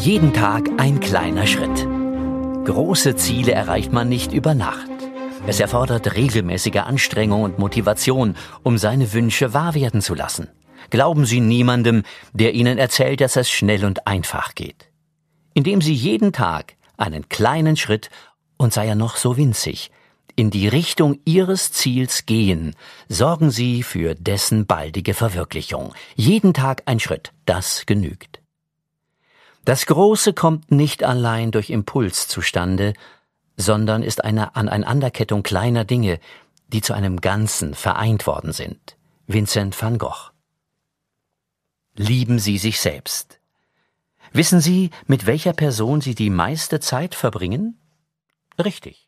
Jeden Tag ein kleiner Schritt. Große Ziele erreicht man nicht über Nacht. Es erfordert regelmäßige Anstrengung und Motivation, um seine Wünsche wahr werden zu lassen. Glauben Sie niemandem, der Ihnen erzählt, dass es schnell und einfach geht. Indem Sie jeden Tag einen kleinen Schritt, und sei er noch so winzig, in die Richtung Ihres Ziels gehen, sorgen Sie für dessen baldige Verwirklichung. Jeden Tag ein Schritt, das genügt. Das Große kommt nicht allein durch Impuls zustande, sondern ist eine Aneinanderkettung kleiner Dinge, die zu einem Ganzen vereint worden sind. Vincent van Gogh. Lieben Sie sich selbst. Wissen Sie, mit welcher Person Sie die meiste Zeit verbringen? Richtig.